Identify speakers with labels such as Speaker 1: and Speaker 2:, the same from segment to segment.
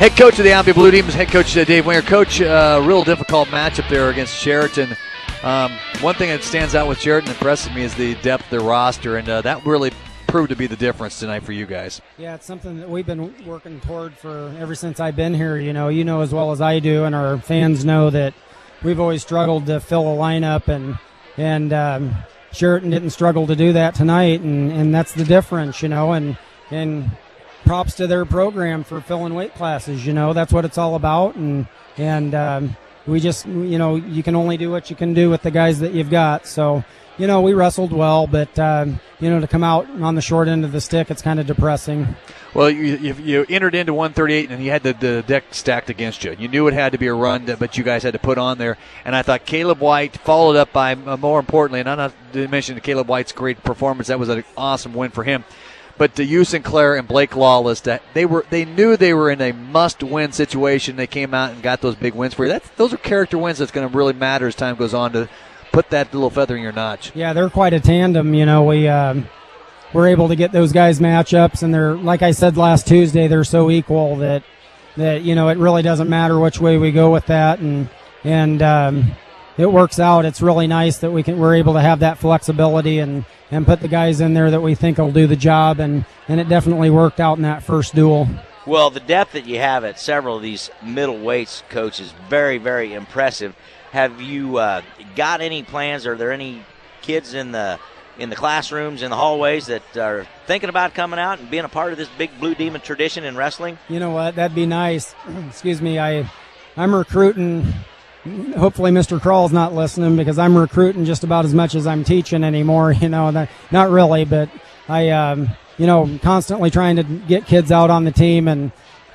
Speaker 1: Head coach of the Albion Blue Demons, head coach Dave Winger. Coach, real difficult matchup there against Sheraton. One thing that stands out with Sheraton and impresses me is the depth of their roster, and that really proved to be the difference tonight for you guys.
Speaker 2: Yeah, it's something that we've been working toward for ever since I've been here. You know as well as I do, and our fans know that we've always struggled to fill a lineup, and Sheraton didn't struggle to do that tonight, and that's the difference, and props to their program for filling weight classes. That's what it's all about, and we just, you can only do what you can do with the guys that you've got. So, we wrestled well, but, to come out on the short end of the stick, it's kind of depressing.
Speaker 1: Well, you entered into 138, and you had the deck stacked against you. You knew it had to be a run, but you guys had to put on there. And I thought Caleb White followed up by, more importantly, and I'm not to mention Caleb White's great performance. That was an awesome win for him. But to Hugh Sinclair and Blake Lawless, they knew they were in a must-win situation. They came out and got those big wins for you. Those are character wins that's going to really matter as time goes on to put that little feather in your notch.
Speaker 2: Yeah, they're quite a tandem. We're able to get those guys matchups, and they're, like I said last Tuesday, they're so equal that it really doesn't matter which way we go with that, and it works out. It's really nice that we're able to have that flexibility and put the guys in there that we think will do the job, and it definitely worked out in that first duel.
Speaker 3: Well, the depth that you have at several of these middleweights, Coach, is very, very impressive. Have you got any plans? Are there any kids in the classrooms, in the hallways that are thinking about coming out and being a part of this big Blue Demon tradition in wrestling?
Speaker 2: You know what? That'd be nice. Excuse me. I'm recruiting. Hopefully Mr. Crawl's not listening, because I'm recruiting just about as much as I'm teaching anymore. Not really, but I, constantly trying to get kids out on the team, and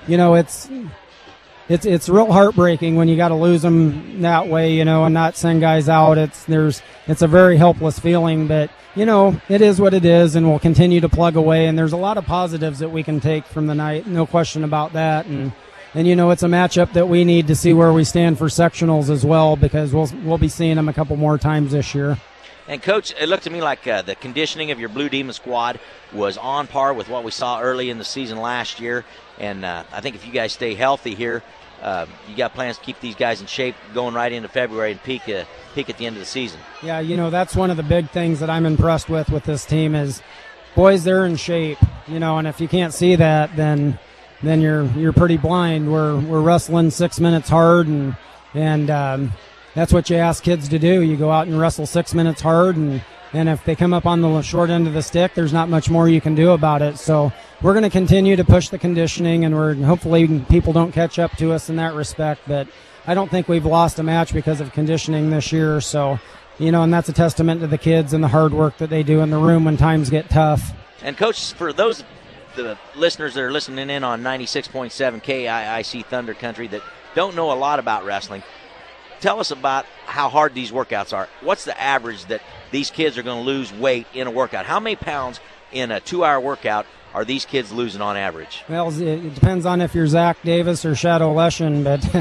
Speaker 2: it's real heartbreaking when you got to lose them that way, and not send guys out. It's a very helpless feeling, but it is what it is, and we'll continue to plug away. And there's a lot of positives that we can take from the night, no question about that. And it's a matchup that we need to see where we stand for sectionals as well, because we'll be seeing them a couple more times this year.
Speaker 3: And, Coach, it looked to me like the conditioning of your Blue Demon squad was on par with what we saw early in the season last year. And I think if you guys stay healthy here, you got plans to keep these guys in shape going right into February and peak at the end of the season. Yeah,
Speaker 2: that's one of the big things that I'm impressed with this team is, boys, they're in shape. And if you can't see that, then you're pretty blind. We're wrestling 6 minutes hard, and that's what you ask kids to do. You go out and wrestle 6 minutes hard, and if they come up on the short end of the stick, there's not much more you can do about it. So we're going to continue to push the conditioning, and hopefully people don't catch up to us in that respect. But I don't think we've lost a match because of conditioning this year. So, and that's a testament to the kids and the hard work that they do in the room when times get tough.
Speaker 3: And, Coach, for the listeners that are listening in on 96.7 KIIC Thunder Country that don't know a lot about wrestling, tell us about how hard these workouts are. What's the average that these kids are going to lose weight in a workout? How many pounds in a 2-hour workout are these kids losing on average? Well,
Speaker 2: it depends on if you're Zach Davis or Shadow Leshin,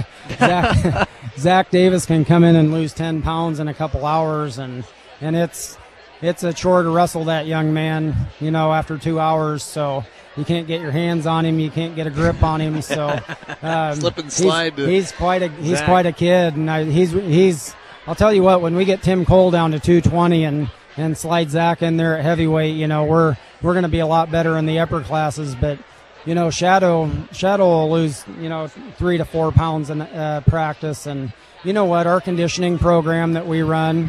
Speaker 2: but Zach Davis can come in and lose 10 pounds in a couple hours, and it's a chore to wrestle that young man, after 2 hours. So you can't get your hands on him. You can't get a grip on him. So
Speaker 1: slip and slide.
Speaker 2: He's quite a kid, and he's. I'll tell you what. When we get Tim Cole down to 220 and slide Zach in there at heavyweight, we're going to be a lot better in the upper classes. But Shadow will lose 3 to 4 pounds in practice, and what, our conditioning program that we run,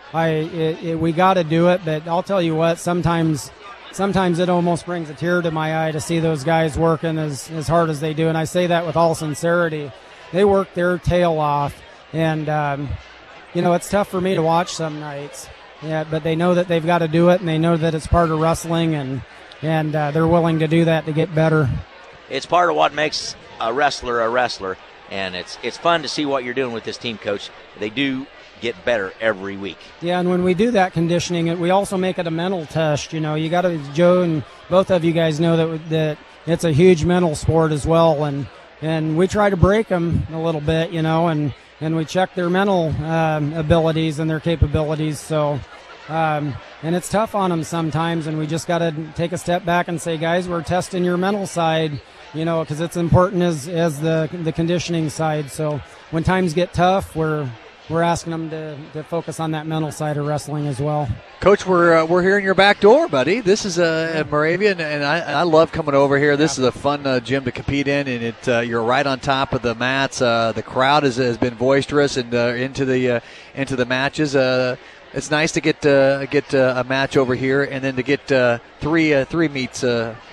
Speaker 2: we got to do it. But I'll tell you what, sometimes it almost brings a tear to my eye to see those guys working as hard as they do. And I say that with all sincerity. They work their tail off. And, it's tough for me to watch some nights. Yeah, but they know that they've got to do it, and they know that it's part of wrestling, and they're willing to do that to get better.
Speaker 3: It's part of what makes a wrestler, and it's fun to see what you're doing with this team, Coach. They do get better every week.
Speaker 2: Yeah, and when we do that conditioning, we also make it a mental test. You got to, Joe and both of you guys know that it's a huge mental sport as well, and we try to break them a little bit, and we check their mental abilities and their capabilities. So, and it's tough on them sometimes, and we just got to take a step back and say, guys, we're testing your mental side, because it's important as the conditioning side. So when times get tough, we're asking them to focus on that mental side of wrestling as well.
Speaker 1: Coach, we're here in your back door, buddy. This is Moravia, and I love coming over here. This is a fun gym to compete in, and you're right on top of the mats. The crowd has been boisterous and into the matches. It's nice to get a match over here, and then to get three meets.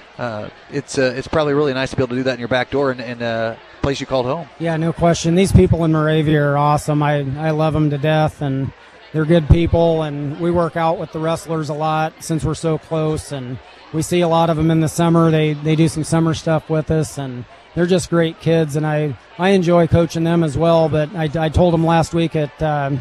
Speaker 1: It's probably really nice to be able to do that in your back door and place you called home.
Speaker 2: Yeah, no question. These people in Moravia are awesome. I love them to death, and they're good people, and we work out with the wrestlers a lot since we're so close, and we see a lot of them in the summer. They do some summer stuff with us, and they're just great kids, and I enjoy coaching them as well. But I told them last week at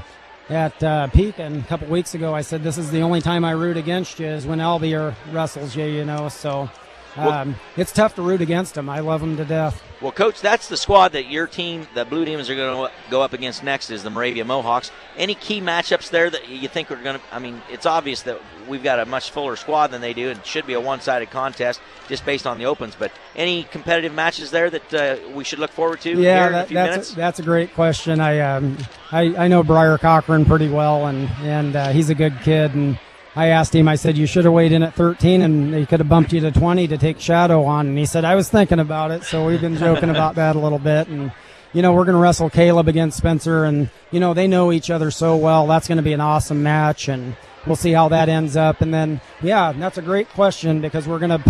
Speaker 2: Peak and a couple weeks ago, I said, this is the only time I root against you is when Albia wrestles you, so it's tough to root against them. I love them to death.
Speaker 3: Well, Coach, that's the squad that your team, the Blue Demons, are going to go up against next is the Moravia Mohawks. Any key matchups there that you think are going to – it's obvious that we've got a much fuller squad than they do. It should be a one-sided contest just based on the opens. But any competitive matches there that we should look forward to here in a few minutes?
Speaker 2: That's a great question. I know Briar Cochran pretty well, and he's a good kid, and I asked him, I said, you should have weighed in at 13 and they could have bumped you to 20 to take Shadow on. And he said, I was thinking about it. So we've been joking about that a little bit. And, we're going to wrestle Caleb against Spencer. And, they know each other so well. That's going to be an awesome match. And we'll see how that ends up. And then, yeah, that's a great question because we're going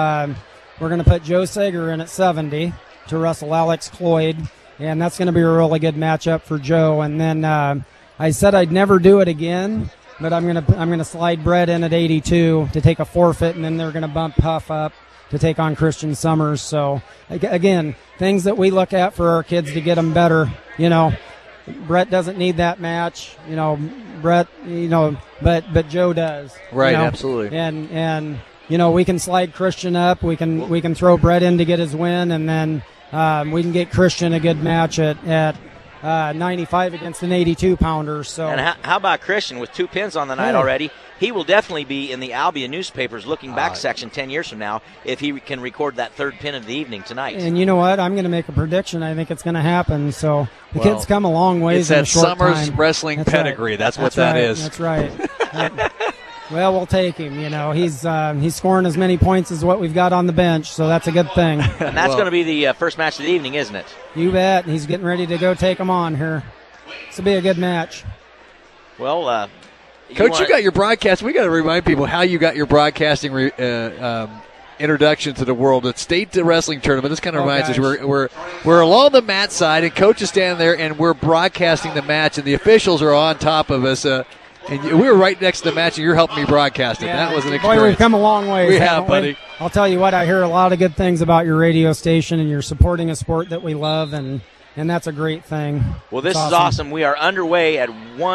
Speaker 2: to put Joe Sager in at 70 to wrestle Alex Cloyd. And that's going to be a really good matchup for Joe. And then I said I'd never do it again. But I'm gonna slide Brett in at 82 to take a forfeit, and then they're gonna bump Huff up to take on Christian Summers. So again, things that we look at for our kids to get them better. Brett doesn't need that match. Brett. But Joe does.
Speaker 1: Right. Absolutely.
Speaker 2: And we can slide Christian up. We can throw Brett in to get his win, and then we can get Christian a good match at 95 against an 82-pounder. So,
Speaker 3: and how about Christian with 2 pins on the night already? He will definitely be in the Albia newspapers looking back section 10 years from now if he can record that 3rd pin of the evening tonight.
Speaker 2: And you know what? I'm going to make a prediction. I think it's going to happen. So the kid's come a long ways in a short time.
Speaker 1: It's that Summers wrestling pedigree. Right. That's what that is.
Speaker 2: That's right. Well, we'll take him. He's scoring as many points as what we've got on the bench, so that's a good thing.
Speaker 3: And that's going to be the first match of the evening, isn't it?
Speaker 2: You bet. He's getting ready to go take him on here. This will be a good match.
Speaker 3: Well,
Speaker 1: Coach, you got your broadcast. We got to remind people how you got your broadcasting introduction to the world. It's State Wrestling Tournament. This kind of reminds us we're along the mat side, and Coach is standing there, and we're broadcasting the match, and the officials are on top of us. And we were right next to the match, and you're helping me broadcast it.
Speaker 2: Yeah,
Speaker 1: that was an experience.
Speaker 2: Boy, we've come a long way.
Speaker 1: We have, buddy.
Speaker 2: I'll tell you what, I hear a lot of good things about your radio station, and you're supporting a sport that we love, and that's a great thing.
Speaker 3: Well, this is awesome. We are underway at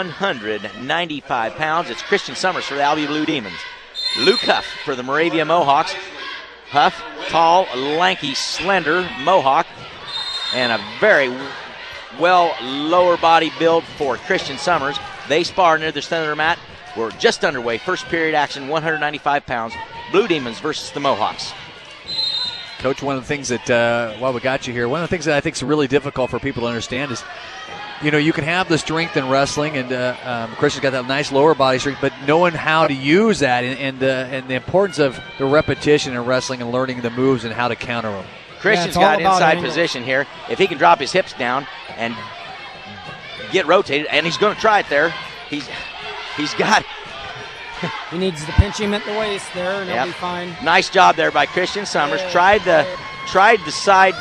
Speaker 3: 195 pounds. It's Christian Summers for the Albia Blue Demons. Luke Huff for the Moravia Mohawks. Huff, tall, lanky, slender Mohawk, and a very well lower body build for Christian Summers. They spar near the center of the mat. We're just underway. First period action, 195 pounds. Blue Demons versus the Mohawks.
Speaker 1: Coach, one of the things that, while we got you here, one of the things that I think is really difficult for people to understand is, you can have the strength in wrestling, and Christian's got that nice lower body strength, but knowing how to use that and the importance of the repetition in wrestling and learning the moves and how to counter them.
Speaker 3: Christian's got inside position here. If he can drop his hips down and get rotated, and he's going to try it there. He's got it.
Speaker 2: He needs to pinch him at the waist there, and he'll be fine.
Speaker 3: Nice job there by Christian Summers. Tried the side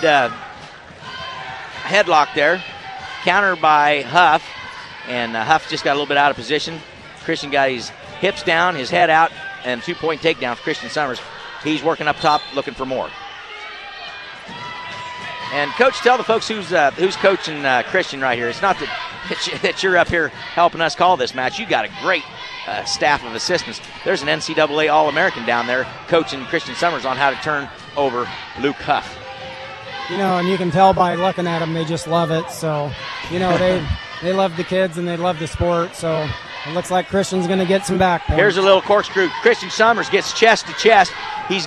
Speaker 3: headlock there. Counter by Huff, and Huff just got a little bit out of position. Christian got his hips down, his head out, and 2-point takedown for Christian Summers. He's working up top, looking for more. And Coach, tell the folks who's coaching Christian right here. It's not that you're up here helping us call this match. You got a great staff of assistants. There's an NCAA All-American down there coaching Christian Summers on how to turn over Luke Huff.
Speaker 2: And you can tell by looking at them, they just love it. So, they love the kids and they love the sport. So it looks like Christian's going to get some back points.
Speaker 3: Here's a little corkscrew. Christian Summers gets chest to chest. He's got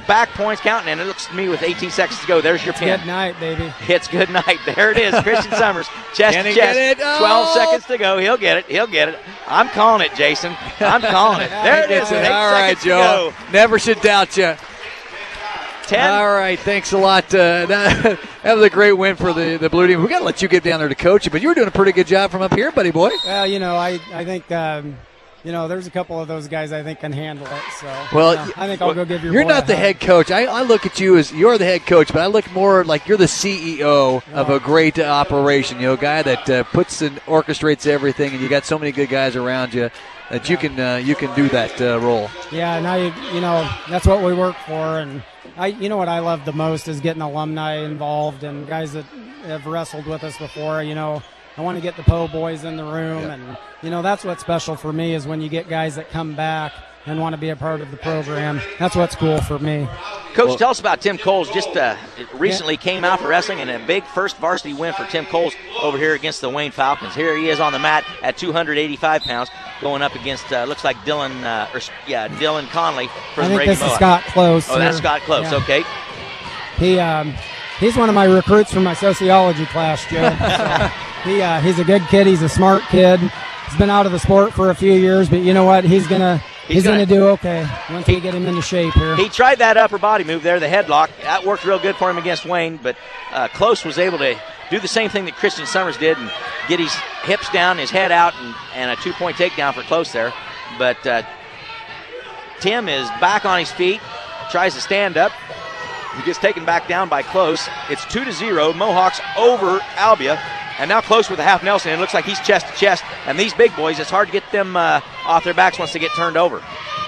Speaker 3: back points counting, and it looks to me with 18 seconds to go. There's your pin.
Speaker 2: Good night, baby.
Speaker 3: It's good night. There it is. Christian Summers, chest to chest. 12 seconds to go. He'll get it. He'll get it. I'm calling it, Jason. I'm calling it. There it is. With 8
Speaker 1: All right,
Speaker 3: seconds
Speaker 1: Joe.
Speaker 3: to go.
Speaker 1: Never should doubt you.
Speaker 3: 10.
Speaker 1: All right, thanks a lot. That was a great win for the Blue Team. We got to let you get down there to coach it, but you were doing a pretty good job from up here, buddy boy.
Speaker 2: Well, I think there's a couple of those guys I think can handle it. So I think I'll go give your.
Speaker 1: You're
Speaker 2: boy
Speaker 1: not
Speaker 2: a
Speaker 1: the
Speaker 2: hug.
Speaker 1: head coach. I look at you as you're the head coach, but I look more like you're the CEO of a great operation. A guy that puts and orchestrates everything, and you got so many good guys around you that you can do that role.
Speaker 2: Yeah, now that's what we work for, and what I love the most is getting alumni involved and guys that have wrestled with us before. I want to get the Po boys in the room, and that's what's special for me is when you get guys that come back and want to be a part of the program. That's what's cool for me.
Speaker 3: Coach, tell us about Tim Coles. Just recently came out for wrestling, and a big first varsity win for Tim Coles over here against the Wayne Falcons. Here he is on the mat at 285 pounds, going up against looks like Dylan Conley for
Speaker 2: I
Speaker 3: the
Speaker 2: think
Speaker 3: Brady
Speaker 2: this is
Speaker 3: Mohawks.
Speaker 2: Scott Close.
Speaker 3: Oh, that's Scott Close.
Speaker 2: Yeah.
Speaker 3: Okay.
Speaker 2: He's one of my recruits from my sociology class, Joe. So he's a good kid. He's a smart kid. He's been out of the sport for a few years, but you know what? He's gonna do okay once we get him into shape here.
Speaker 3: He tried that upper body move there, the headlock. That worked real good for him against Wayne, but Close was able to do the same thing that Christian Summers did and get his hips down, his head out, and a 2-point takedown for Close there. But Tim is back on his feet, tries to stand up. He gets taken back down by Close. It's 2-0. Mohawks over Albia. And now Close with a half Nelson. It looks like he's chest to chest. And these big boys, it's hard to get them off their backs once they get turned over.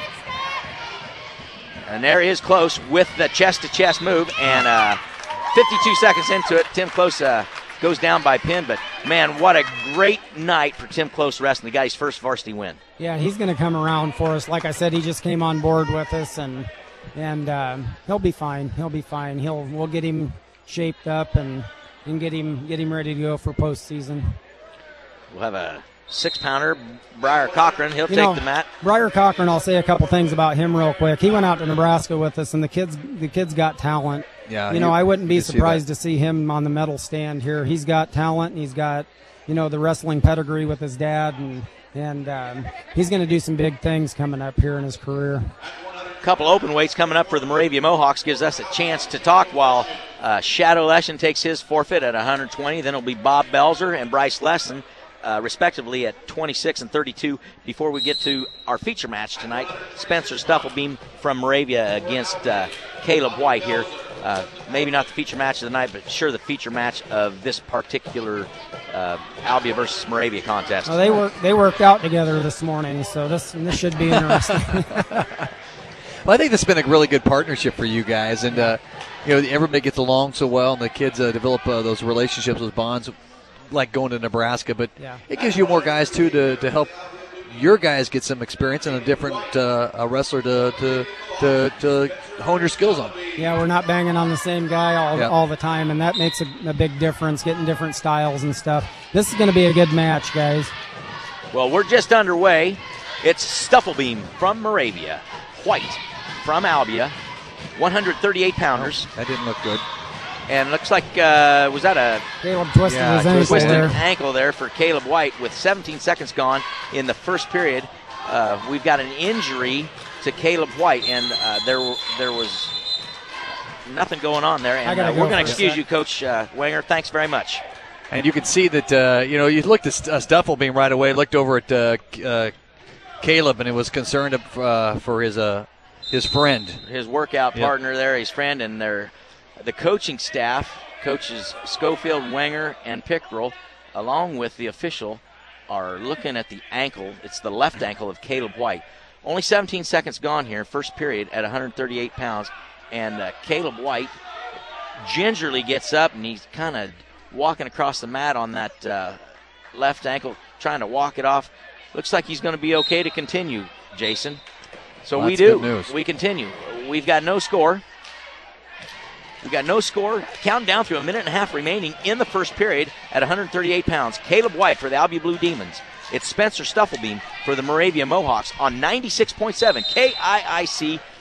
Speaker 3: And there he is, Close with the chest to chest move. And 52 seconds into it, Tim Close goes down by pin. But man, what a great night for Tim Close wrestling. The guy's first varsity win.
Speaker 2: Yeah, he's going to come around for us. Like I said, he just came on board with us, and he'll be fine. He'll be fine. We'll get him shaped up and get him ready to go for postseason.
Speaker 3: We'll have a 6-pounder, Briar Cochran. He'll take the mat.
Speaker 2: Briar Cochran, I'll say a couple things about him real quick. He went out to Nebraska with us, and the kid's got talent.
Speaker 1: Yeah,
Speaker 2: I wouldn't be surprised to see him on the medal stand here. He's got talent, and he's got the wrestling pedigree with his dad, and he's going to do some big things coming up here in his career.
Speaker 3: Couple open weights coming up for the Moravia Mohawks gives us a chance to talk while Shadow Leshen takes his forfeit at 120. Then it'll be Bob Belzer and Bryce Lesson, respectively, at 26 and 32 before we get to our feature match tonight. Spencer Stufflebeam from Moravia against Caleb White here. Maybe not the feature match of the night, but sure the feature match of this particular Albia versus Moravia contest.
Speaker 2: Well, they worked out together this morning, so this should be interesting.
Speaker 1: Well, I think this has been a really good partnership for you guys, and everybody gets along so well, and the kids develop those relationships, those bonds, like going to Nebraska. But it gives you more guys too to help your guys get some experience and a different wrestler to hone your skills on.
Speaker 2: Yeah, we're not banging on the same guy all the time, and that makes a big difference. Getting different styles and stuff. This is going to be a good match, guys.
Speaker 3: Well, we're just underway. It's Stufflebeam from Moravia, White from Albia, 138-pounders.
Speaker 1: That didn't look good.
Speaker 3: And looks like, was that a
Speaker 2: Caleb twisted his
Speaker 3: ankle there for Caleb White with 17 seconds gone in the first period. We've got an injury to Caleb White, and there was nothing going on there. And we're going to excuse you, Coach Wenger. Thanks very much.
Speaker 1: And you can see that, you looked at Stufflebeam right away, looked over at Caleb, and it was concerned for his friend.
Speaker 3: His workout partner there, his friend, and the coaching staff, coaches Schofield, Wenger, and Pickrell, along with the official, are looking at the ankle. It's the left ankle of Caleb White. Only 17 seconds gone here, first period, at 138 pounds. And Caleb White gingerly gets up, and he's kind of walking across the mat on that left ankle, trying to walk it off. Looks like he's going to be okay to continue, Jason. So we do.
Speaker 1: Good news.
Speaker 3: We continue. We've got no score. Counting down through a minute and a half remaining in the first period at 138 pounds. Caleb White for the Albia Blue Demons. It's Spencer Stufflebeam for the Moravia Mohawks on 96.7 KIIC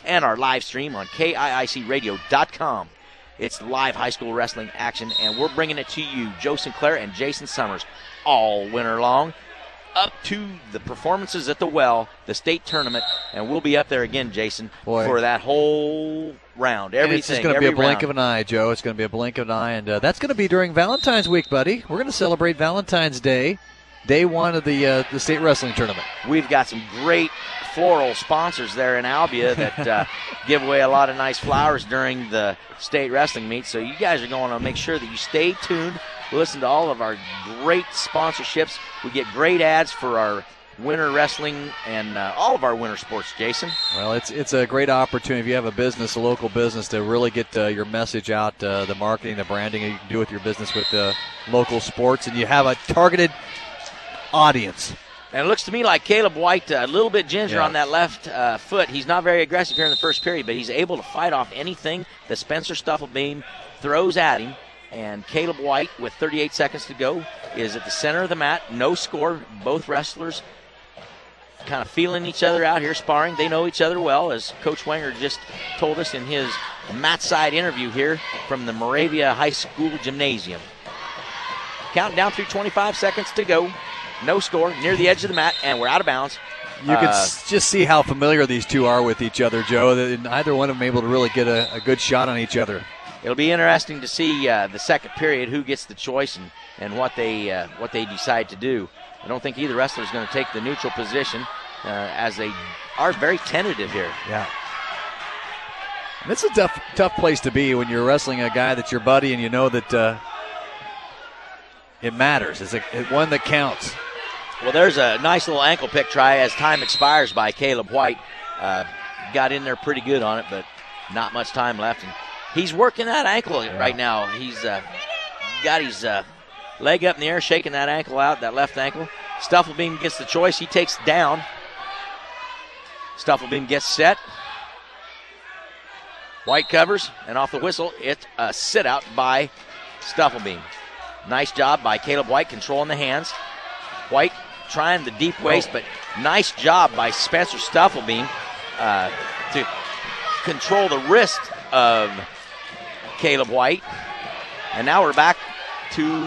Speaker 3: and our live stream on KIICradio.com. It's live high school wrestling action, and we're bringing it to you, Joe Sinclair and Jason Summers, all winter long, up to the performances at the Well, the state tournament, and we'll be up there again, Jason, for that whole round. Everything.
Speaker 1: It's just going to be a blink of an eye, Joe. It's going to be a blink of an eye, and that's going to be during Valentine's week, buddy. We're going to celebrate Valentine's Day, day one of the state wrestling tournament.
Speaker 3: We've got some great floral sponsors there in Albia that give away a lot of nice flowers during the state wrestling meet, so you guys are going to make sure that you stay tuned. Listen to all of our great sponsorships. We get great ads for our winter wrestling and all of our winter sports, Jason.
Speaker 1: Well, it's a great opportunity if you have a business, a local business, to really get your message out, the marketing, the branding you can do with your business with local sports, and you have a targeted audience.
Speaker 3: And it looks to me like Caleb White, a little bit ginger on that left foot. He's not very aggressive here in the first period, but he's able to fight off anything that Spencer Stufflebeam throws at him. And Caleb White, with 38 seconds to go, is at the center of the mat. No score. Both wrestlers kind of feeling each other out here, sparring. They know each other well, as Coach Wenger just told us in his mat side interview here from the Moravia High School Gymnasium. Counting down through 25 seconds to go. No score, near the edge of the mat, and we're out of bounds.
Speaker 1: You can just see how familiar these two are with each other, Joe. Neither one of them able to really get a good shot on each other.
Speaker 3: It'll be interesting to see the second period, who gets the choice and what they decide to do. I don't think either wrestler is going to take the neutral position as they are very tentative here.
Speaker 1: Yeah. And it's a tough place to be when you're wrestling a guy that's your buddy and you know that it matters. It's one that counts.
Speaker 3: Well, there's a nice little ankle pick try as time expires by Caleb White. Got in there pretty good on it, but not much time left. And he's working that ankle right now. He's got his leg up in the air, shaking that ankle out, that left ankle. Stufflebeam gets the choice. He takes down. Stufflebeam gets set. White covers, and off the whistle, it's a sit-out by Stufflebeam. Nice job by Caleb White controlling the hands. White trying the deep waist, but nice job by Spencer Stufflebeam to control the wrist of Caleb White. And now we're back to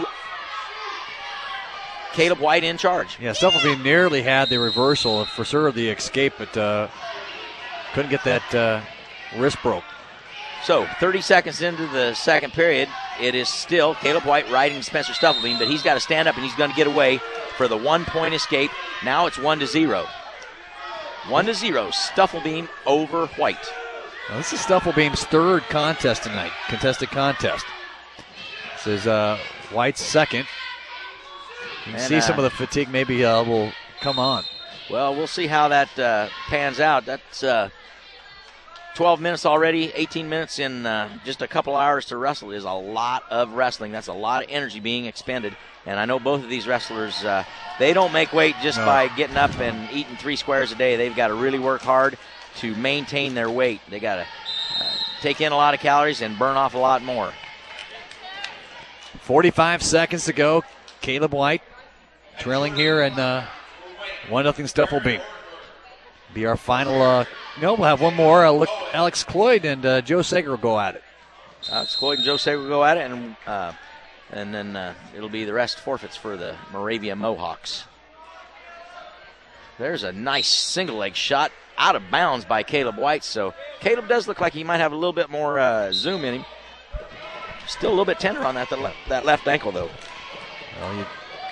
Speaker 3: Caleb White in charge.
Speaker 1: Yeah, Stufflebeam nearly had the reversal, for sure the escape, but couldn't get that wrist broke.
Speaker 3: So 30 seconds into the second period, it is still Caleb White riding Spencer Stufflebeam, but he's got to stand up and he's going to get away for the 1-point escape. Now it's 1-0. 1-0, Stufflebeam over White.
Speaker 1: Well, this is Stufflebeam's third contest tonight, contested contest. This is White's second. You can see some of the fatigue maybe will come on.
Speaker 3: Well, we'll see how that pans out. That's 12 minutes already, 18 minutes in just a couple hours to wrestle is a lot of wrestling. That's a lot of energy being expended. And I know both of these wrestlers, they don't make weight just by getting up and eating 3 squares a day. They've got to really work hard to maintain their weight. They got to take in a lot of calories and burn off a lot more.
Speaker 1: 45 seconds to go. Caleb White trailing here, and 1-0 Stufflebeam. Be our final. We'll have one more. Look, Alex Cloyd and Joe Sager will go at it.
Speaker 3: Alex Cloyd and Joe Sager will go at it, and then it'll be the rest forfeits for the Moravia Mohawks. There's a nice single leg shot out of bounds by Caleb White. So Caleb does look like he might have a little bit more zoom in him. Still a little bit tender on that left ankle, though.
Speaker 1: Well,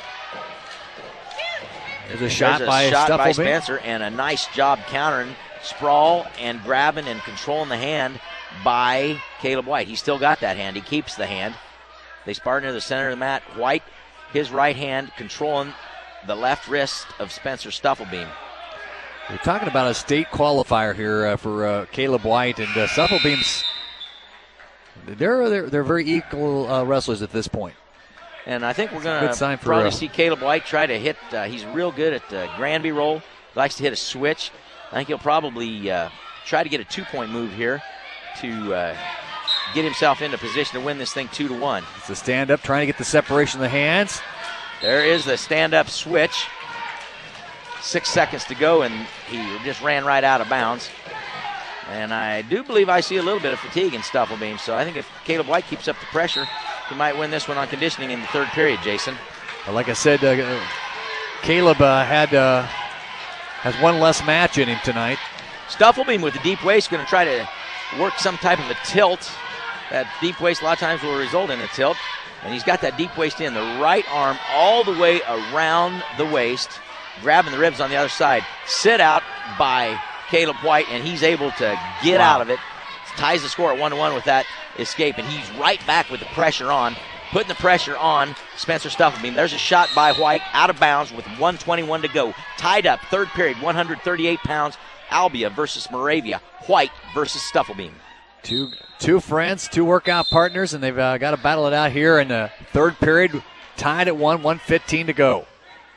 Speaker 1: there's a shot by
Speaker 3: Spencer, and a nice job countering, sprawl and grabbing and controlling the hand by Caleb White. He's still got that hand. He keeps the hand. They spar near the center of the mat. White, his right hand, controlling the left wrist of Spencer Stufflebeam.
Speaker 1: We're talking about a state qualifier here for Caleb White, and Stufflebeam's. They're very equal wrestlers at this point.
Speaker 3: And I think we're going to probably see Caleb White try to hit. He's real good at the Granby roll. He likes to hit a switch. I think he'll probably try to get a 2-point move here to get himself into position to win this thing 2-1.
Speaker 1: It's a stand-up, trying to get the separation of the hands.
Speaker 3: There is the stand-up switch. 6 seconds to go, and he just ran right out of bounds. And I do believe I see a little bit of fatigue in Stufflebeam. So I think if Caleb White keeps up the pressure, he might win this one on conditioning in the third period, Jason.
Speaker 1: Well, like I said, Caleb has one less match in him tonight.
Speaker 3: Stufflebeam with the deep waist going to try to work some type of a tilt. That deep waist a lot of times will result in a tilt. And he's got that deep waist in, the right arm all the way around the waist, grabbing the ribs on the other side. Sit out by Caleb White, and he's able to get out of it. Ties the score at 1-1 with that escape, and he's right back with the pressure on, putting the pressure on Spencer Stufflebeam. There's a shot by White out of bounds with 1:21 to go. Tied up, third period, 138 pounds. Albia versus Moravia. White versus Stufflebeam.
Speaker 1: Two friends, two workout partners, and they've got to battle it out here in the third period. Tied at 1:15 to go.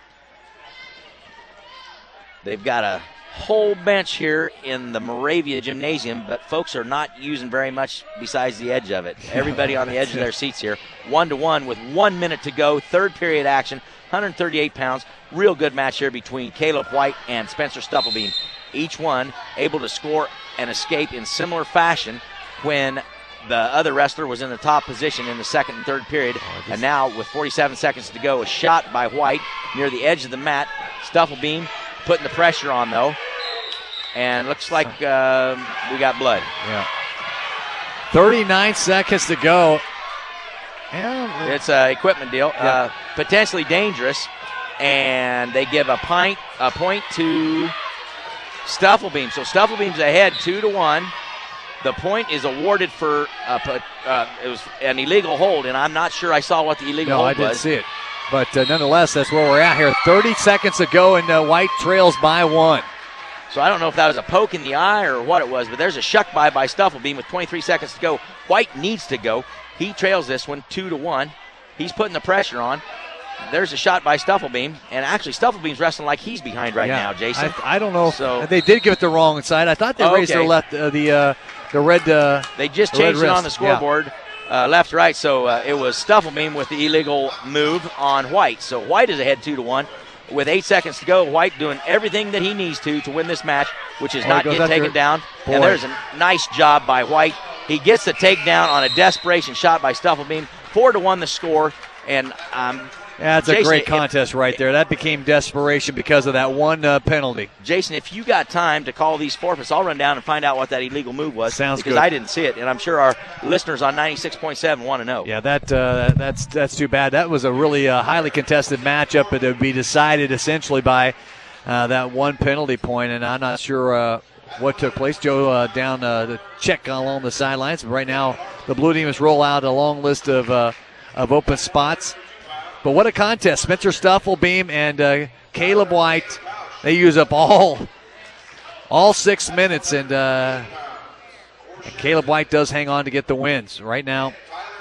Speaker 3: They've got a whole bench here in the Moravia Gymnasium, but folks are not using very much besides the edge of it. Everybody on the edge of their seats here. 1-1 with 1 minute to go. Third period action, 138 pounds. Real good match here between Caleb White and Spencer Stufflebeam. Each one able to score and escape in similar fashion when the other wrestler was in the top position in the second and third period. And now with 47 seconds to go, a shot by White near the edge of the mat. Stufflebeam putting the pressure on, though. And looks like we got blood.
Speaker 1: Yeah. 39 seconds to go.
Speaker 3: It's an equipment deal. Yeah. Potentially dangerous. And they give a point to Stufflebeam. So Stufflebeam's ahead 2-1. The point is awarded for it was an illegal hold, and I'm not sure I saw what the illegal hold was.
Speaker 1: No, I didn't see it. But nonetheless, that's where we're at here. 30 seconds to go, and White trails by 1.
Speaker 3: So I don't know if that was a poke in the eye or what it was, but there's a shuck by Stufflebeam with 23 seconds to go. White needs to go. He trails this one 2-1. He's putting the pressure on. There's a shot by Stufflebeam, and actually Stufflebeam's wrestling like he's behind right now, Jason.
Speaker 1: I don't know. So they did give it the wrong side. I thought they raised their left, the red.
Speaker 3: They just changed it on the scoreboard, left, right. So it was Stufflebeam with the illegal move on White. So White is ahead 2-1 with 8 seconds to go. White doing everything that he needs to win this match, which is not get taken down. Boy. And there's a nice job by White. He gets the takedown on a desperation shot by Stufflebeam. 4-1 the score, and
Speaker 1: that's a great contest right there. That became desperation because of that one penalty.
Speaker 3: Jason, if you got time to call these forfeits, I'll run down and find out what that illegal move was.
Speaker 1: Sounds
Speaker 3: because
Speaker 1: good.
Speaker 3: I didn't see it, and I'm sure our listeners on 96.7 want to know.
Speaker 1: Yeah, that's too bad. That was a really highly contested matchup, but it would be decided essentially by that one penalty point, and I'm not sure what took place. Joe down to check along the sidelines. But right now, the Blue Demons roll out a long list of open spots. But what a contest. Spencer Stufflebeam and Caleb White, they use up all 6 minutes, and Caleb White does hang on to get the wins. Right now,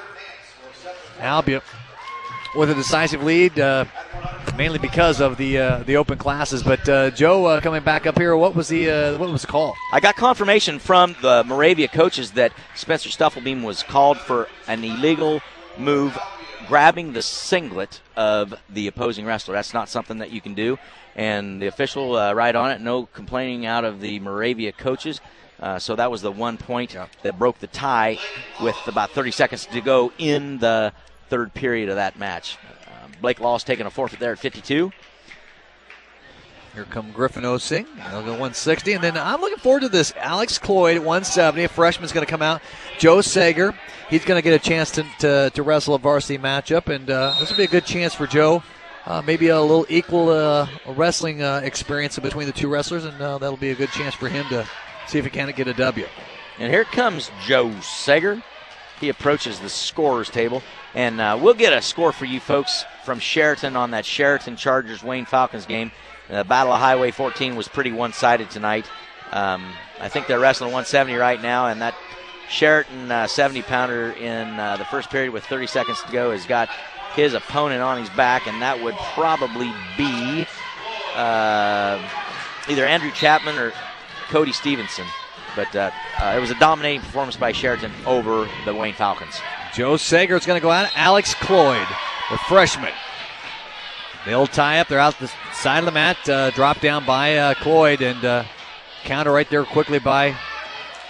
Speaker 1: Albia with a decisive lead, mainly because of the open classes. But Joe, coming back up here, what was the call?
Speaker 3: I got confirmation from the Moravia coaches that Spencer Stufflebeam was called for an illegal move, grabbing the singlet of the opposing wrestler. That's not something that you can do. And the official right on it, no complaining out of the Moravia coaches. So that was the 1 point that broke the tie with about 30 seconds to go in the third period of that match. Blake Law's taking a forfeit there at 52.
Speaker 1: Here come Griffin Osing. They'll go 160. And then I'm looking forward to this. Alex Cloyd at 170. A freshman's going to come out. Joe Sager. He's going to get a chance to wrestle a varsity matchup. And this will be a good chance for Joe. Maybe a little equal wrestling experience between the two wrestlers. And that'll be a good chance for him to see if he can get a W.
Speaker 3: And here comes Joe Sager. He approaches the scorer's table. And we'll get a score for you folks from Sheraton on that Sheraton Chargers Wayne Falcons game. The Battle of Highway 14 was pretty one-sided tonight. I think they're wrestling 170 right now, and that Sheraton 70-pounder in the first period with 30 seconds to go has got his opponent on his back, and that would probably be either Andrew Chapman or Cody Stevenson. But it was a dominating performance by Sheraton over the Wayne Falcons.
Speaker 1: Joe Sager is going to go out. Alex Cloyd, the freshman. They'll tie up. They're out the side of the mat. Drop down by Cloyd, and counter right there quickly by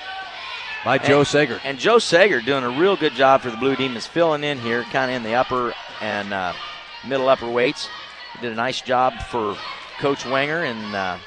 Speaker 1: by Joe Sager.
Speaker 3: And Joe Sager doing a real good job for the Blue Demons, filling in here kind of in the upper and middle upper weights. He did a nice job for Coach Wenger, and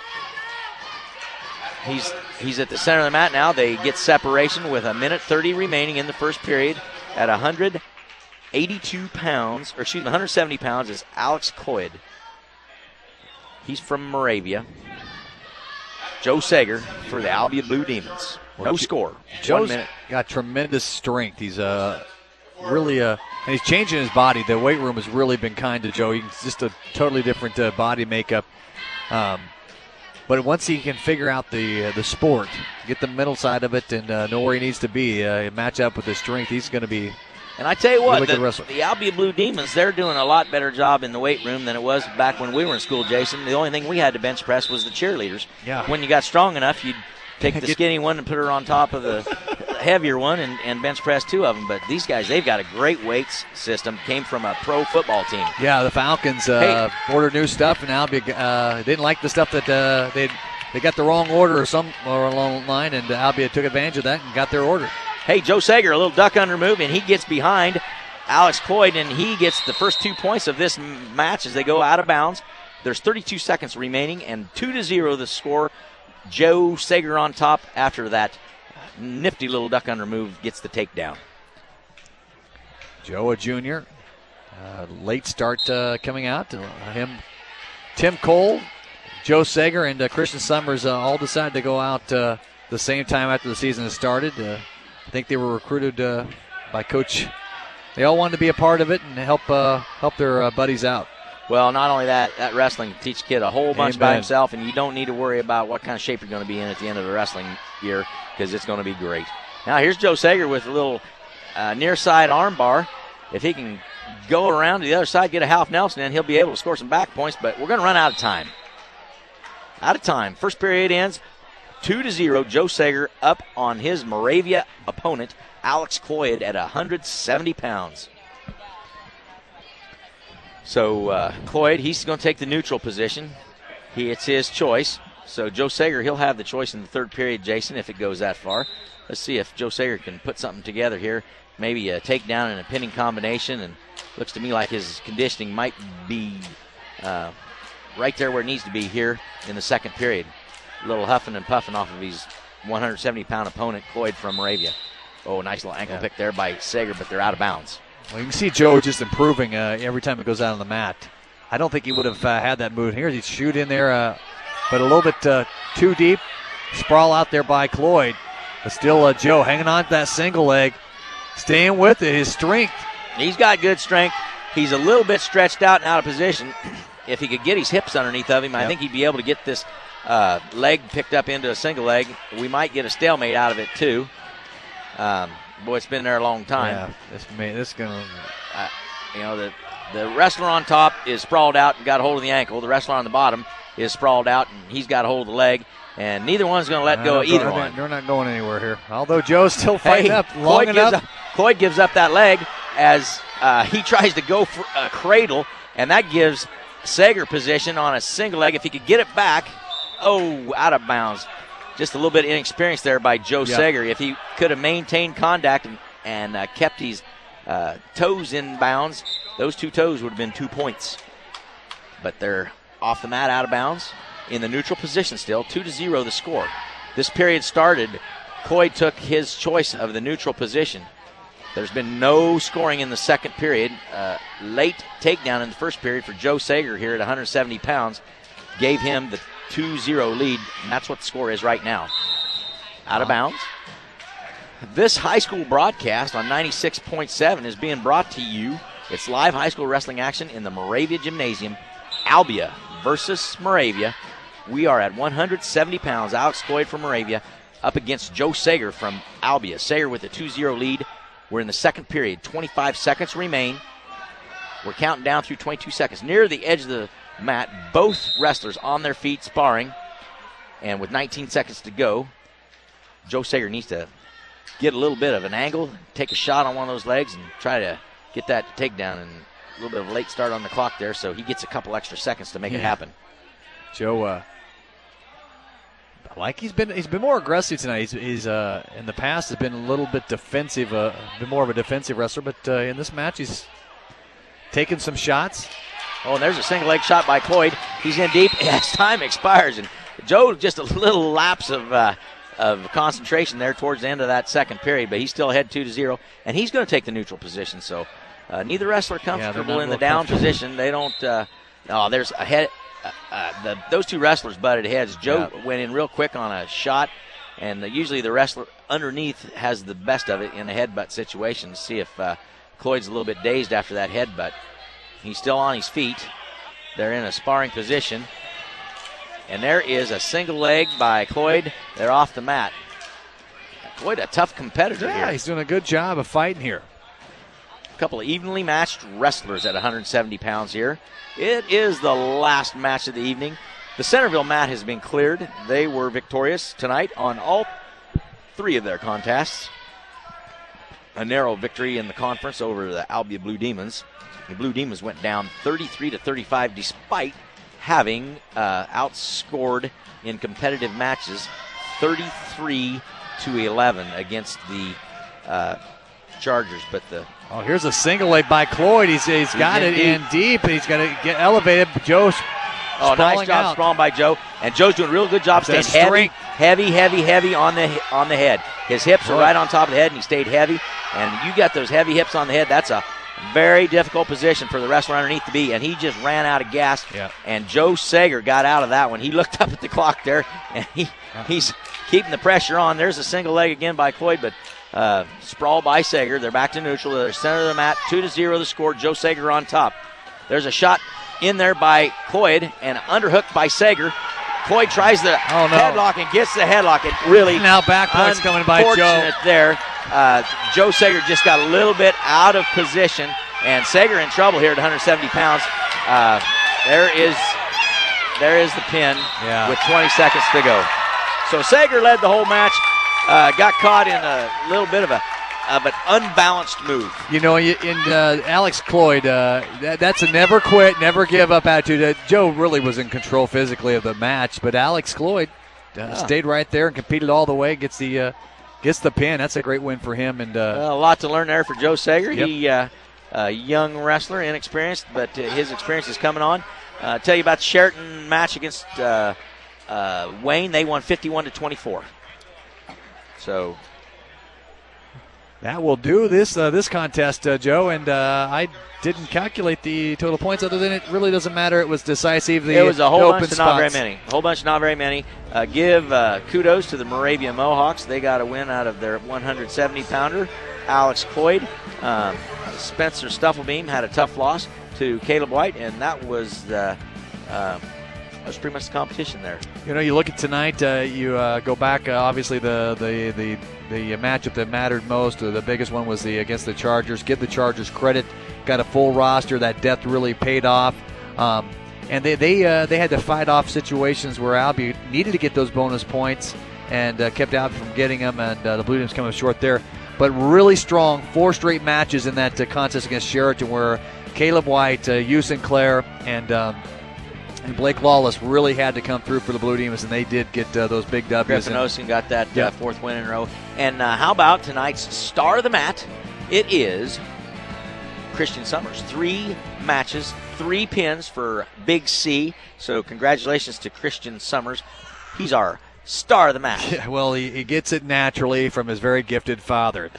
Speaker 3: he's at the center of the mat now. They get separation with 1:30 remaining in the first period. At 182 pounds, or excuse me, 170 pounds is Alex Coyd. He's from Moravia. Joe Sager for the Albia Blue Demons. No score.
Speaker 1: Joe's
Speaker 3: 1 minute.
Speaker 1: got tremendous strength. He's really and he's changing his body. The weight room has really been kind to Joe. He's just a totally different body makeup. But once he can figure out the sport, get the mental side of it, and know where he needs to be, match up with his strength, he's going to be.
Speaker 3: And I tell you what,
Speaker 1: really
Speaker 3: the Albia Blue Demons, they're doing a lot better job in the weight room than it was back when we were in school, Jason. The only thing we had to bench press was the cheerleaders.
Speaker 1: Yeah.
Speaker 3: When you got strong enough, you'd take the skinny one and put her on top of the heavier one and bench press 2 of them. But these guys, they've got a great weights system. Came from a pro football team.
Speaker 1: Yeah, the Falcons ordered new stuff, and Albia didn't like the stuff that they got the wrong order or along the line, and Albia took advantage of that and got their order.
Speaker 3: Hey, Joe Sager, a little duck under move, and he gets behind Alex Coyd, and he gets the first 2 points of this match as they go out of bounds. There's 32 seconds remaining, and 2-0 the score. Joe Sager on top after that nifty little duck under move gets the takedown.
Speaker 1: Joe, a junior. Late start coming out. Tim Cole, Joe Sager, and Christian Summers all decided to go out the same time after the season has started. I think they were recruited by Coach. They all wanted to be a part of it and help their buddies out.
Speaker 3: Well, not only that wrestling can teach a kid a whole bunch by himself, and you don't need to worry about what kind of shape you're going to be in at the end of the wrestling year because it's going to be great. Now here's Joe Sager with a little near side arm bar. If he can go around to the other side, get a half Nelson, and he'll be able to score some back points, but we're going to run out of time. First period ends 2-0. Joe Sager up on his Moravia opponent, Alex Coyd, at 170 pounds. So Coyd, he's going to take the neutral position. It's his choice. So Joe Sager, he'll have the choice in the third period, Jason, if it goes that far. Let's see if Joe Sager can put something together here. Maybe a takedown and a pinning combination. And looks to me like his conditioning might be right there where it needs to be here in the second period. A little huffing and puffing off of his 170-pound opponent, Coyd from Moravia. Oh, nice little ankle pick there by Sager, but they're out of bounds.
Speaker 1: Well, you can see Joe just improving every time it goes out on the mat. I don't think he would have had that move here. He'd shoot in there, but a little bit too deep. Sprawl out there by Cloyd. But still Joe hanging on to that single leg, staying with it. His strength.
Speaker 3: He's got good strength. He's a little bit stretched out and out of position. If he could get his hips underneath of him, I think he'd be able to get this leg picked up into a single leg. We might get a stalemate out of it, too. Boy, it's been there a long time.
Speaker 1: Yeah, this going
Speaker 3: to... the wrestler on top is sprawled out and got a hold of the ankle. The wrestler on the bottom is sprawled out, and he's got a hold of the leg. And neither one's going to let go of either one.
Speaker 1: They're not going anywhere here. Although Joe's still fighting up long enough.
Speaker 3: Coyd gives up that leg as he tries to go for a cradle, and that gives Sager position on a single leg. If he could get it back, out of bounds. Just a little bit of inexperience there by Joe Sager. If he could have maintained contact and kept his toes in bounds, those 2 toes would have been 2 points. But they're off the mat, out of bounds, in the neutral position still. 2-0 the score. This period started. Coyd took his choice of the neutral position. There's been no scoring in the second period. Late takedown in the first period for Joe Sager here at 170 pounds gave him the 2-0 lead, and that's what the score is right now. Out of bounds. This high school broadcast on 96.7 is being brought to you. It's live high school wrestling action in the Moravia Gymnasium. Albia versus Moravia. We are at 170 pounds. Alex Coyd from Moravia up against Joe Sager from Albia. Sager with a 2-0 lead. We're in the second period. 25 seconds remain. We're counting down through 22 seconds. Near the edge of the mat, both wrestlers on their feet sparring. And with 19 seconds to go, Joe Sager needs to get a little bit of an angle, take a shot on one of those legs, and try to get that takedown. And a little bit of a late start on the clock there, so he gets a couple extra seconds to make it happen.
Speaker 1: Joe, a Like he's been more aggressive tonight. He's in the past has been a little bit defensive, been more of a defensive wrestler, but in this match he's taking some shots.
Speaker 3: Oh, and there's a single leg shot by Cloyd. He's in deep as time expires, and Joe just a little lapse of concentration there towards the end of that second period, but he's still ahead 2-0, and he's going to take the neutral position. So neither wrestler comfortable in the down position. They don't. There's a head. Those two wrestlers butted heads. Joe went in real quick on a shot, and usually the wrestler underneath has the best of it in a headbutt situation. See if Cloyd's a little bit dazed after that headbutt. He's still on his feet. They're in a sparring position. And there is a single leg by Cloyd. They're off the mat. Cloyd, a tough competitor here.
Speaker 1: He's doing a good job of fighting here.
Speaker 3: A couple of evenly matched wrestlers at 170 pounds here. It is the last match of the evening. The Centerville mat has been cleared. They were victorious tonight on all three of their contests. A narrow victory in the conference over the Albia Blue Demons. The Blue Demons went down 33-35 despite having outscored in competitive matches 33-11 against the Chargers. But
Speaker 1: here's a single leg by Cloyd. He's got it in deep. He's got to get elevated. Joe's
Speaker 3: nice job sprawling by Joe. And Joe's doing a real good job staying heavy on the head. His hips are right on top of the head, and he stayed heavy. And you got those heavy hips on the head. That's a very difficult position for the wrestler underneath to be, and he just ran out of gas.
Speaker 1: Yeah.
Speaker 3: And Joe Sager got out of that one. He looked up at the clock there, and he's keeping the pressure on. There's a single leg again by Cloyd, but sprawl by Sager. They're back to neutral. They're center of the mat, 2-0 the score. Joe Sager on top. There's a shot in there by Cloyd and underhooked by Sager. Cloyd tries the headlock and gets the headlock. It really
Speaker 1: now back points coming by Joe.
Speaker 3: There. Joe Sager just got a little bit out of position, and Sager in trouble here at 170 pounds. There is the pin with 20 seconds to go. So Sager led the whole match, got caught in a little bit of an unbalanced move.
Speaker 1: Alex Cloyd, that's a never quit, never give up attitude. Joe really was in control physically of the match, but Alex Cloyd stayed right there and competed all the way, gets the pin. That's a great win for him. And
Speaker 3: a lot to learn there for Joe Sager.
Speaker 1: Yep.
Speaker 3: He a young wrestler, inexperienced, but his experience is coming on. Tell you about the Sheraton match against Wayne. They won 51-24. So
Speaker 1: that will do this contest, Joe. And I didn't calculate the total points, other than it really doesn't matter. It was decisive.
Speaker 3: It was a whole bunch, not very many. A whole bunch, not very many. Give kudos to the Moravia Mohawks. They got a win out of their 170-pounder, Alex Cloyd. Spencer Stufflebeam had a tough loss to Caleb White, and that was pretty much the competition there.
Speaker 1: You look at tonight. You go back. Obviously, the matchup that mattered most, the biggest one, was against the Chargers. Give the Chargers credit. Got a full roster. That depth really paid off. And they had to fight off situations where Albie needed to get those bonus points and kept Albie from getting them, and the Blue Demons coming up short there. But really strong 4 straight matches in that contest against Sheraton, where Caleb White, Hugh Sinclair, and Blake Lawless really had to come through for the Blue Demons, and they did get those big W's.
Speaker 3: Griffin Osen got that 4th win in a row. And how about tonight's star of the mat? It is Christian Summers. 3 matches, 3 pins for Big C. So congratulations to Christian Summers. He's our star of the match.
Speaker 1: Yeah, well, he gets it naturally from his very gifted father.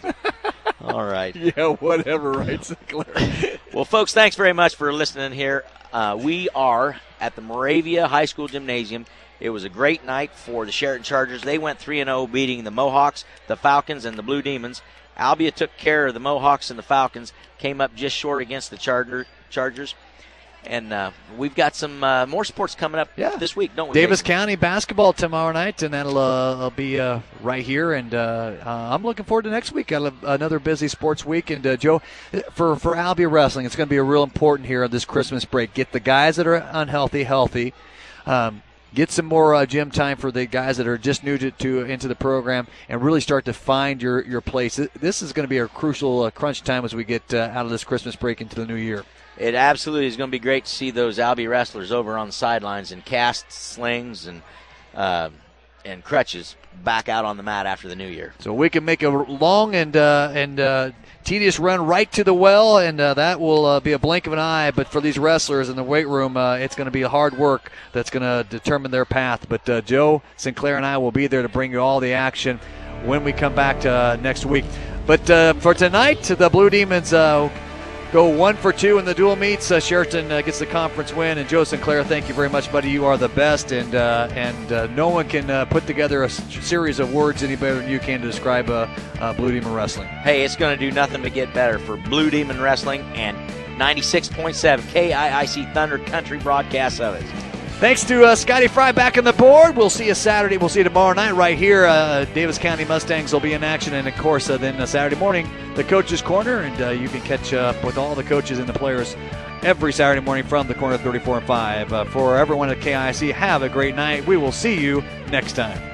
Speaker 3: All right.
Speaker 1: Yeah, whatever, right, Sinclair?
Speaker 3: Well, folks, thanks very much for listening here. We are at the Moravia High School Gymnasium. It was a great night for the Sheraton Chargers. They went 3-0, beating the Mohawks, the Falcons, and the Blue Demons. Albia took care of the Mohawks and the Falcons, came up just short against the Chargers. And we've got some more sports coming up this week, don't we?
Speaker 1: Davis County basketball tomorrow night, and that'll be right here. And I'm looking forward to next week. Got another busy sports week. And, Joe, for Albia Wrestling, it's going to be real important here on this Christmas break. Get the guys that are unhealthy healthy. Get some more gym time for the guys that are just new into the program, and really start to find your place. This is going to be a crucial crunch time as we get out of this Christmas break into the new year.
Speaker 3: It absolutely is going to be great to see those Albia wrestlers over on the sidelines in casts, slings, and and crutches back out on the mat after the new year.
Speaker 1: So we can make a long and tedious run right to the well, and that will be a blink of an eye. But for these wrestlers in the weight room, it's going to be hard work that's going to determine their path. But Joe Sinclair and I will be there to bring you all the action when we come back to next week. But for tonight, the Blue Demons go 1 for 2 in the dual meets. Sheraton gets the conference win. And Joe Sinclair, thank you very much, buddy. You are the best, and no one can put together a series of words any better than you can to describe Blue Demon Wrestling.
Speaker 3: Hey, it's going to do nothing but get better for Blue Demon Wrestling and 96.7 KIIC Thunder Country broadcast of it.
Speaker 1: Thanks to Scotty Fry back on the board. We'll see you Saturday. We'll see you tomorrow night right here. Davis County Mustangs will be in action. And, of course, then Saturday morning, the Coach's Corner. And you can catch up with all the coaches and the players every Saturday morning from the corner 34 and 5. For everyone at KIC, have a great night. We will see you next time.